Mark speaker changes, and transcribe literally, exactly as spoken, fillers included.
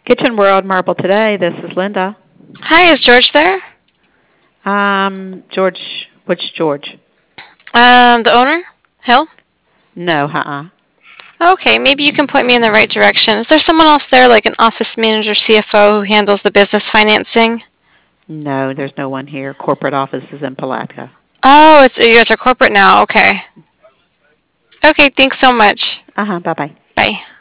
Speaker 1: Kitchen World Marble Today. This is Linda.
Speaker 2: Hi, is George there?
Speaker 1: Um, George, which George?
Speaker 2: Um, the owner? Hill?
Speaker 1: No, uh-uh.
Speaker 2: Okay, maybe you can point me in the right direction. Is there someone else there, like an office manager, C F O, who handles the business financing?
Speaker 1: No, there's no one here. Corporate office is in Palatka.
Speaker 2: Oh, it's you guys are corporate now. Okay. Okay, thanks so much.
Speaker 1: Uh-huh, bye-bye.
Speaker 2: Bye.